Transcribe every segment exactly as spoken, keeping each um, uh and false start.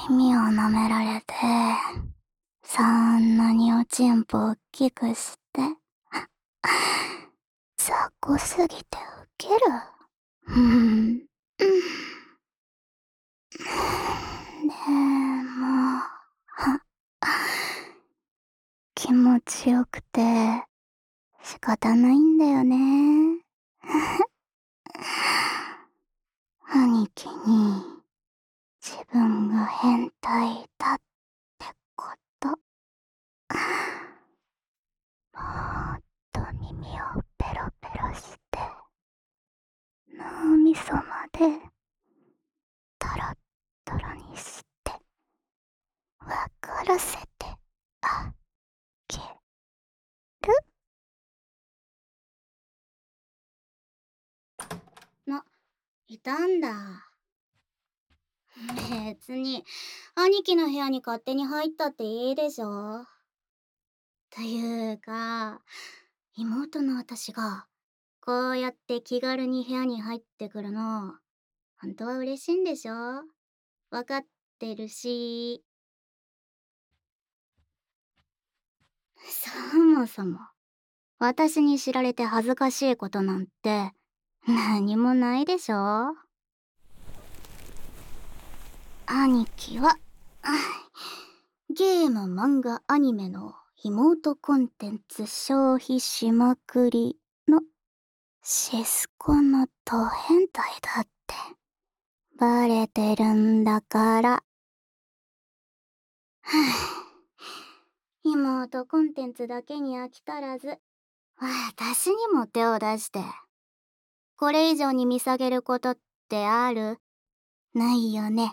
耳を舐められて、そんなにおちんぽおっきくして、雑魚すぎてウケる。うん。でも、気持ちよくて仕方ないんだよね。兄貴に自分が変態だってこと。もっと耳をペロペロして脳みそまでトロットロにして分からせてあげる。な、いたんだ。別に兄貴の部屋に勝手に入ったっていいでしょ。というか、妹の私がこうやって気軽に部屋に入ってくるの本当は嬉しいんでしょ。分かってるし。そもそも私に知られて恥ずかしいことなんて何もないでしょ。兄貴はゲーム、漫画、アニメの妹コンテンツ消費しまくりのシスコのド変態だってバレてるんだから。妹コンテンツだけに飽き足らず私にも手を出して、これ以上に見下げることってある？ないよね。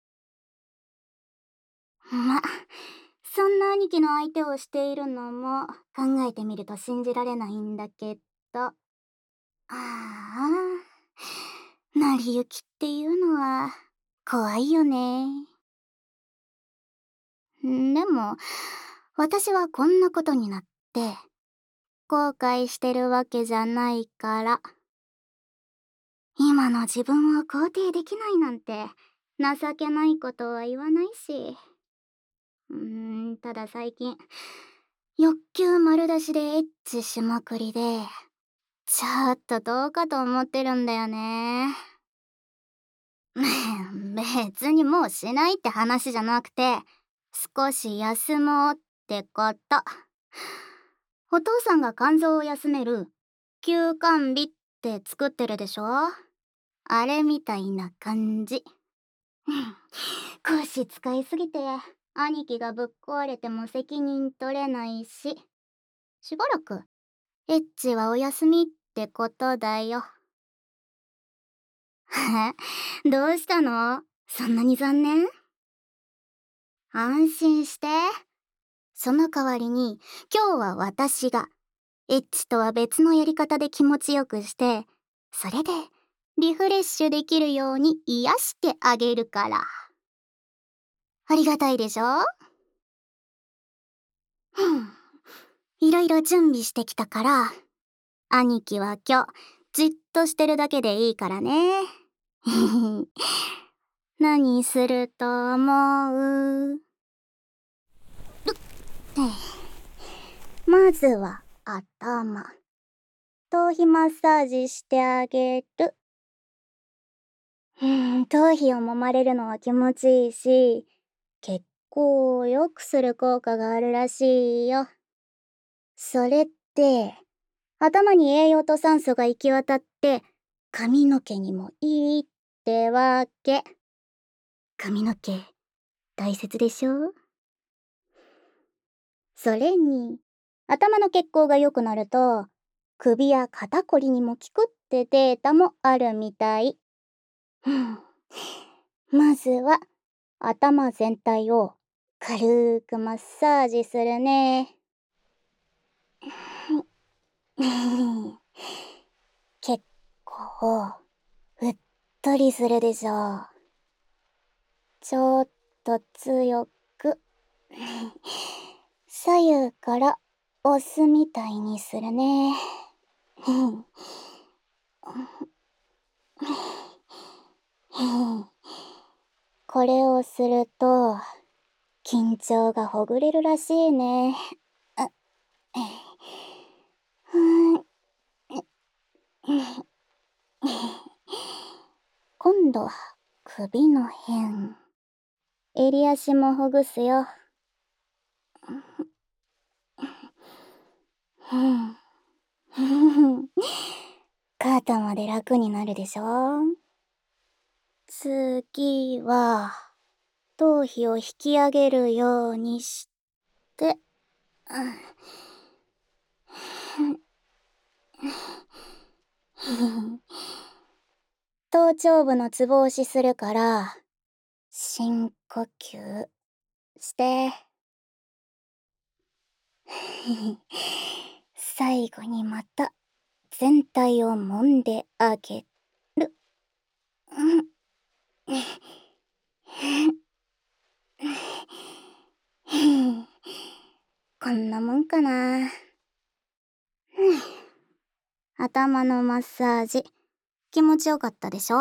ま、そんな兄貴の相手をしているのも考えてみると信じられないんだけど、ああ、成り行きっていうのは怖いよね。でも私はこんなことになって後悔してるわけじゃないから、今の自分を肯定できないなんて情けないことは言わないし。うーん、ただ最近欲求丸出しでエッチしまくりでちょっとどうかと思ってるんだよね。別にもうしないって話じゃなくて、少し休もうってこと。お父さんが肝臓を休める休肝日って作ってるでしょ。あれみたいな感じ。腰使いすぎて兄貴がぶっ壊れても責任取れないし、しばらくエッチはお休みってことだよ。どうしたの？そんなに残念？安心して。その代わりに今日は私がエッチとは別のやり方で気持ちよくして、それでリフレッシュできるように癒してあげるから。ありがたいでしょ？いろいろ準備してきたから、兄貴は今日じっとしてるだけでいいからね。何すると思う？まずは頭。頭皮マッサージしてあげる。うん、頭皮を揉まれるのは気持ちいいし、血行を良くする効果があるらしいよ。それって、頭に栄養と酸素が行き渡って、髪の毛にもいいってわけ。髪の毛、大切でしょ？それに、頭の血行が良くなると、首や肩こりにも効くってデータもあるみたい。まずは、頭全体を軽くマッサージするね。結構、うっとりするでしょ。ちょっと強く、左右から押すみたいにするね。 これをすると、緊張がほぐれるらしいね。あ、ふーん。今度は首の辺。襟足もほぐすよ。ふん。肩まで楽になるでしょ。次は、頭皮を引き上げるようにして、頭頂部のツボ押しするから、深呼吸して。最後にまた全体を揉んであげる。こんなもんかな。頭のマッサージ気持ちよかったでしょ。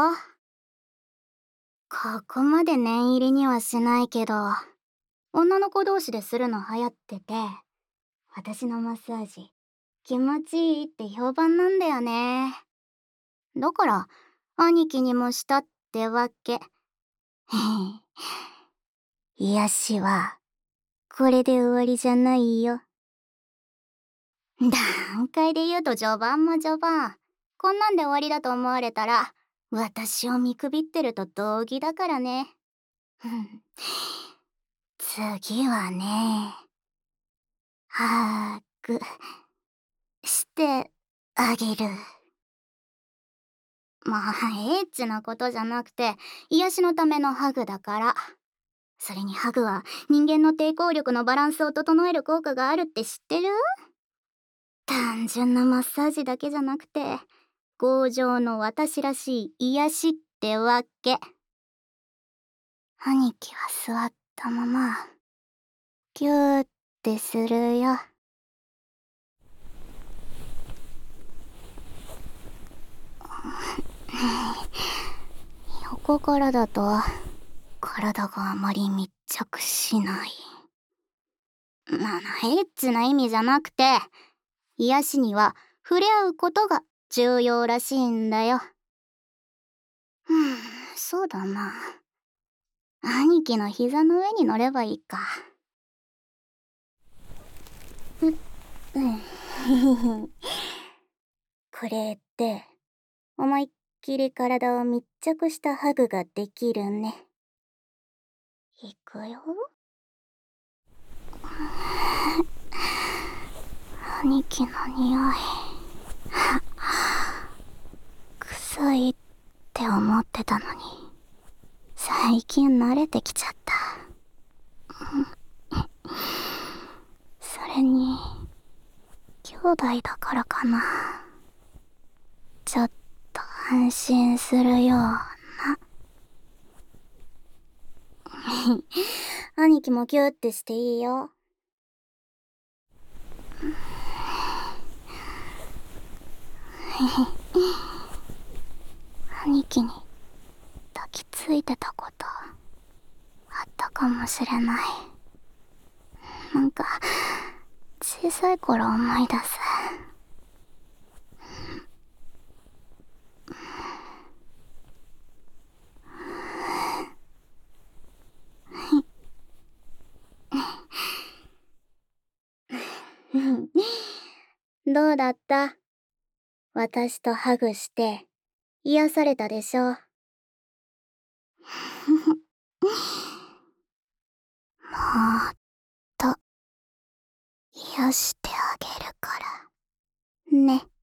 ここまで念入りにはしないけど、女の子同士でするの流行ってて、私のマッサージ気持ちいいって評判なんだよね。だから兄貴にもしたってわけ。癒しはこれで終わりじゃないよ。段階で言うと序盤も序盤。こんなんで終わりだと思われたら私を見くびってると同義だからね。次はね、ハグしてあげる。まあエッチなことじゃなくて癒しのためのハグだから。それにハグは人間の抵抗力のバランスを整える効果があるって知ってる？単純なマッサージだけじゃなくて強情の私らしい癒しってわけ。兄貴は座ったままギューってするよ。横からだと体があまり密着しない。まあエッチな意味じゃなくて、癒しには触れ合うことが重要らしいんだよ。うん、そうだな。兄貴の膝の上に乗ればいいか。う、うん。これって思いっきり体を密着したハグができるね。いくよ。兄貴の匂い臭いって思ってたのに最近慣れてきちゃった。それに兄弟だからかな、ちょっと安心するような。兄貴もギューってしていいよ。兄貴に抱きついてたことあったかもしれない。なんか小さい頃思い出す。どうだった？私とハグして癒されたでしょ。もっと癒してあげるからね。